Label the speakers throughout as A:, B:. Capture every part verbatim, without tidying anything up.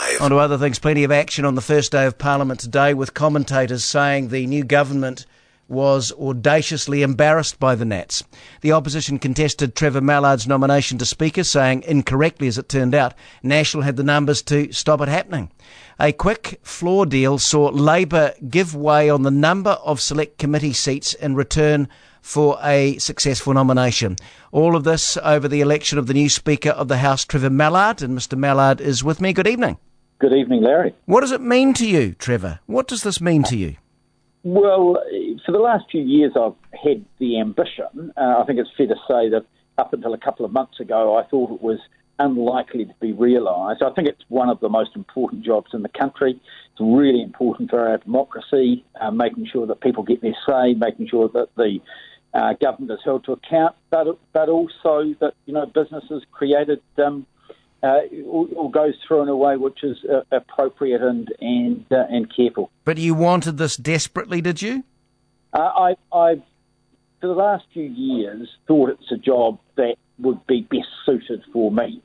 A: Live.
B: On to other things, plenty of action on the first day of Parliament today, with commentators saying the new government was audaciously embarrassed by the Nats. The opposition contested Trevor Mallard's nomination to Speaker, saying, incorrectly as it turned out, National had the numbers to stop it happening. A quick floor deal saw Labor give way on the number of select committee seats in return for a successful nomination. All of this over the election of the new Speaker of the House, Trevor Mallard, and Mister Mallard is with me. Good evening.
C: Good evening, Larry.
B: What does it mean to you, Trevor? What does this mean to you?
C: Well, for the last few years I've had the ambition. Uh, I think it's fair to say that up until a couple of months ago I thought it was unlikely to be realised. I think it's one of the most important jobs in the country. It's really important for our democracy, uh, making sure that people get their say, making sure that the uh, government is held to account, but but also that, you know, businesses created um, uh, all, all goes through in a way which is uh, appropriate and and uh, and careful.
B: But you wanted this desperately, did you?
C: Uh, I, I've, for the last few years, thought it's a job that would be best suited for me,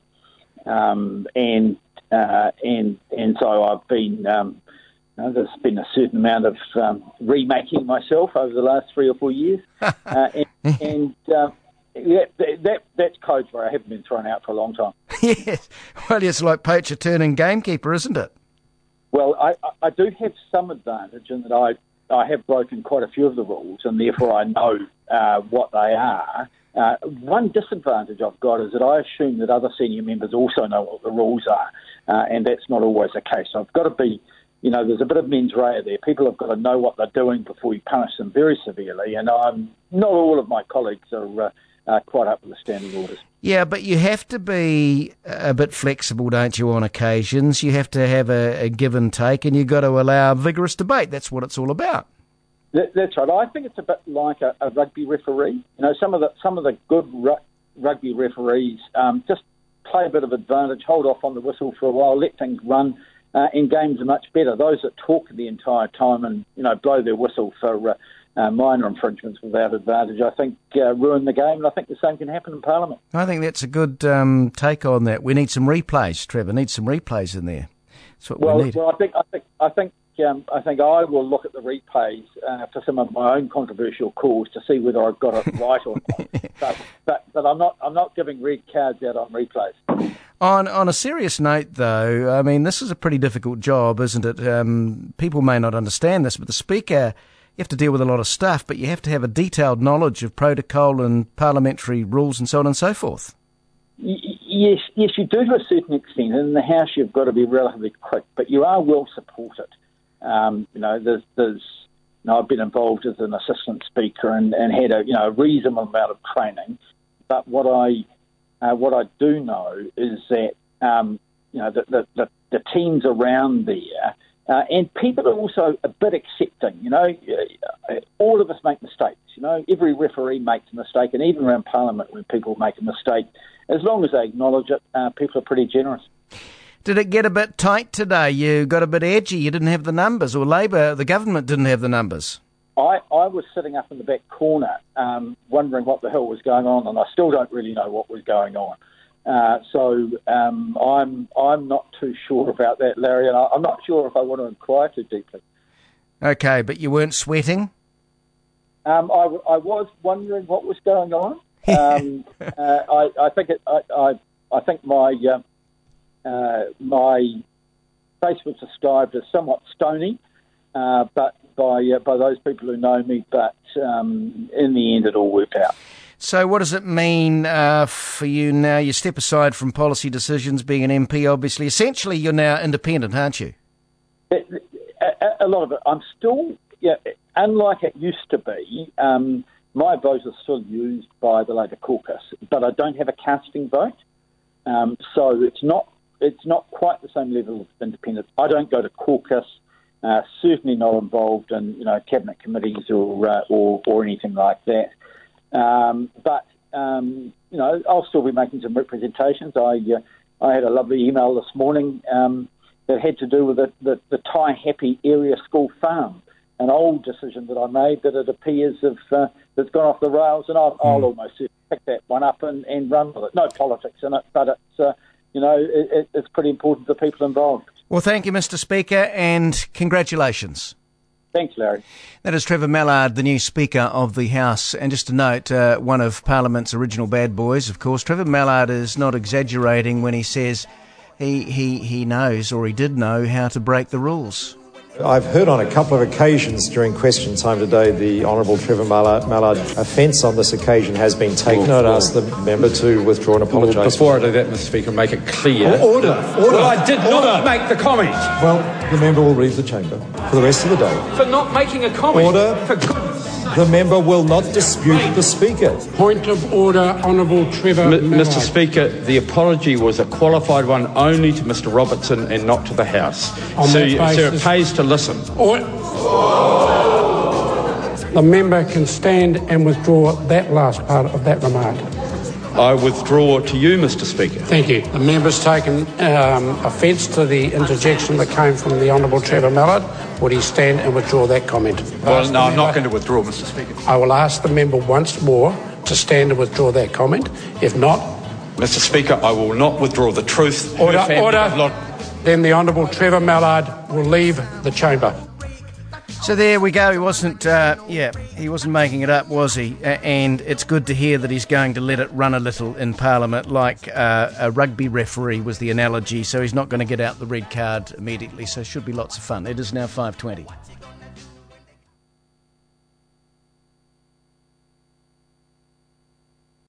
C: um, and uh, and and so I've been. Um, you know, there's been a certain amount of um, remaking myself over the last three or four years, uh, and, and uh, that, that that's codes where I haven't been thrown out for a long time.
B: Yes, well, it's like poacher turning gamekeeper, isn't it?
C: Well, I, I do have some advantage in that I. I have broken quite a few of the rules, and therefore I know uh, what they are. Uh, one disadvantage I've got is that I assume that other senior members also know what the rules are, uh, and that's not always the case. So I've got to be, you know, there's a bit of mens rea there. People have got to know what they're doing before you punish them very severely, and I'm not all of my colleagues are uh, uh, quite up with the standing orders.
B: Yeah, but you have to be a bit flexible, don't you, on occasions? You have to have a, a give and take, and you've got to allow vigorous debate. That's what it's all about.
C: That, that's right. I think it's a bit like a, a rugby referee. You know, some of the some of the good ru- rugby referees um, just play a bit of advantage, hold off on the whistle for a while, let things run, uh, and games are much better. Those that talk the entire time and, you know, blow their whistle for uh, Uh, minor infringements without advantage, I think, uh, ruin the game, and I think the same can happen in Parliament.
B: I think that's a good um, take on that. We need some replays, Trevor. Need some replays in there. That's what
C: well,
B: we need.
C: Well, I think I think I think um, I think I will look at the replays uh, for some of my own controversial calls to see whether I've got it right or not. but, but but I'm not I'm not giving red cards out on replays.
B: On on a serious note, though, I mean, this is a pretty difficult job, isn't it? Um, people may not understand this, but the Speaker. You have to deal with a lot of stuff, but you have to have a detailed knowledge of protocol and parliamentary rules and so on and so forth.
C: Yes, yes, you do to a certain extent. In the House, you've got to be relatively quick, but you are well supported. Um, you know, there's, there's you know, I've been involved as an assistant speaker and, and had a you know a reasonable amount of training. But what I uh, what I do know is that um, you know the, the, the, the teams around there. Uh, and people are also a bit accepting, you know. All of us make mistakes, you know. Every referee makes a mistake, and even around Parliament when people make a mistake, as long as they acknowledge it, uh, people are pretty generous.
B: Did it get a bit tight today? You got a bit edgy, you didn't have the numbers, or Labor, the government didn't have the numbers?
C: I, I was sitting up in the back corner um, wondering what the hell was going on, and I still don't really know what was going on. Uh, so um, I'm I'm not too sure about that, Larry, and I, I'm not sure if I want to inquire too deeply.
B: Okay, but you weren't sweating?
C: Um, I, I was wondering what was going on. Um, uh, I, I think it, I, I, I think my uh, uh, my face was described as somewhat stony, uh, but by uh, by those people who know me. But um, in the end, it all worked out.
B: So what does it mean uh, for you now? You step aside from policy decisions, being an M P, obviously. Essentially, you're now independent, aren't you?
C: A, a, a lot of it. I'm still, yeah, unlike it used to be, um, my vote is still used by the Labour caucus, but I don't have a casting vote. Um, so it's not it's not quite the same level of independence. I don't go to caucus, uh, certainly not involved in, you know, cabinet committees or uh, or, or anything like that. Um, but, um, you know, I'll still be making some representations. I uh, I had a lovely email this morning um, that had to do with the, the, the Tai Happy Area School Farm, an old decision that I made that it appears have, uh, that's gone off the rails, and I'll, I'll almost pick that one up and, and run with it. No politics in it, but it's, uh, you know, it, it's pretty important to the people involved.
B: Well, thank you, Mister Speaker, and congratulations.
C: Thanks, Larry.
B: That is Trevor Mallard, the new Speaker of the House. And just to note, uh, one of Parliament's original bad boys, of course, Trevor Mallard is not exaggerating when he says he, he, he knows, or he did know, how to break the rules.
A: I've heard on a couple of occasions during question time today the Honourable Trevor Mallard, Mallard offence on this occasion has been taken. I'd ask the member to withdraw and apologise.
D: Well, before I do that, Mister Speaker, make it clear.
A: Order, order.
D: Well, I did
A: order.
D: not make the comment.
A: Well, the member will leave the chamber for the rest of the day.
D: For not making a comment.
A: Order.
D: For good.
A: The member will not dispute the Speaker.
E: Point of order, Honourable Trevor Mallard.
D: Mister Speaker, the apology was a qualified one only to Mister Robertson and not to the House.
E: On
D: so,
E: that
D: you, so it
E: basis-
D: pays to listen.
E: Or- the member can stand and withdraw that last part of that remark.
D: I withdraw to you, Mister Speaker.
E: Thank you. The member's taken um, offence to the interjection that came from the Honourable Trevor Mallard. Would he stand and withdraw that comment?
D: Well,
E: Ask
D: no,
E: the
D: I'm not
E: member-
D: going to withdraw, Mister Speaker.
E: I will ask the member once more to stand and withdraw that comment. If not,
D: Mister Speaker, I will not withdraw the truth. Her
E: order,
D: family
E: order.
D: have lot-
E: Then the Honourable Trevor Mallard will leave the chamber.
B: So there we go. He wasn't, uh, yeah, he wasn't making it up, was he? Uh, and it's good to hear that he's going to let it run a little in Parliament, like uh, a rugby referee was the analogy. So he's not going to get out the red card immediately. So it should be lots of fun. It is now five twenty.